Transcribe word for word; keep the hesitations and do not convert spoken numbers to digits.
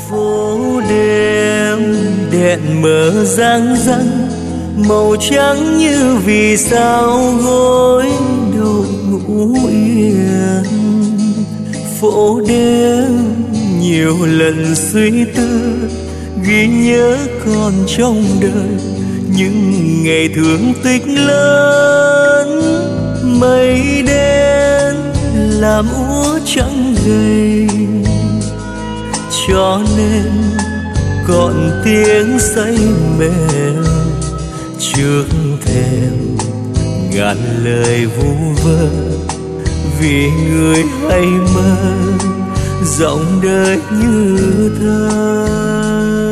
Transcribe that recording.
Phố đêm đèn mờ răng răng, màu trắng như vì sao gối đầu ngủ yên. Phố đêm nhiều lần suy tư, ghi nhớ còn trong đời những ngày thương tích lớn. Mây đen làm úa trắng gầy, cho nên còn tiếng say mèo trước thềm ngàn lời vu vơ. Vì người hay mơ giọng đời như thơ.